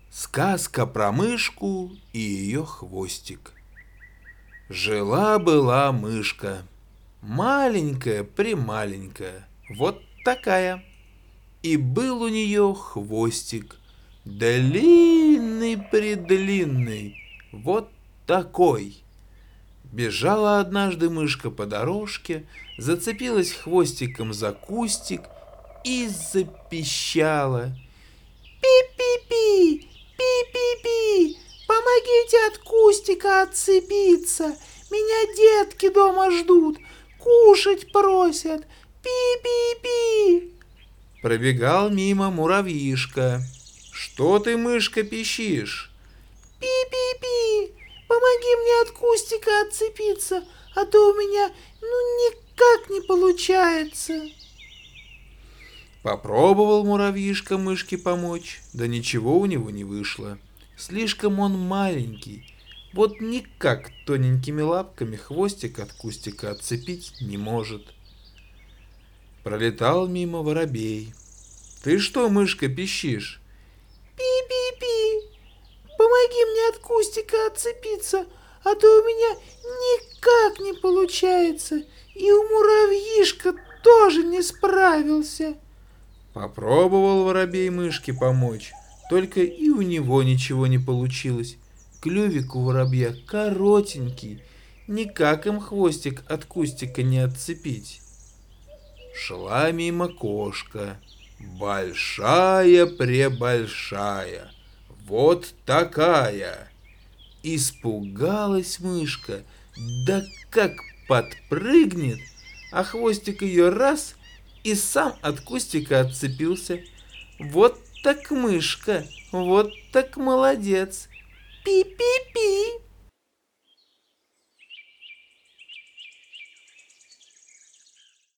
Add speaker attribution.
Speaker 1: Сказка про мышку и ее хвостик. Жила-была мышка, маленькая-прималенькая, вот такая. И был у нее хвостик, длинный-предлинный, вот такой. Бежала однажды мышка по дорожке, зацепилась хвостиком за кустик и запищала. Пи-пи-пи, пи-пи-пи, помогите от кустика отцепиться. Меня детки дома ждут, кушать просят. Пи-пи-пи. Пробегал мимо муравьишка. Что ты, мышка, пищишь? Пи-пи-пи, помоги мне от кустика отцепиться, а то у меня никак не получается. Попробовал муравьишка мышке помочь, да ничего у него не вышло. Слишком он маленький, вот никак тоненькими лапками хвостик от кустика отцепить не может. Пролетал мимо воробей. Ты что, мышка, пищишь? Пи-пи-пи, помоги мне от кустика отцепиться, а то у меня никак не получается, и у муравьишка тоже не справился. Попробовал воробей мышке помочь, только и у него ничего не получилось. Клювик у воробья коротенький, никак им хвостик от кустика не отцепить. Шла мимо кошка, большая-пребольшая, вот такая. Испугалась мышка, да как подпрыгнет, а хвостик ее раз и сам от кустика отцепился. Вот так мышка, вот так молодец. Пи-пи-пи.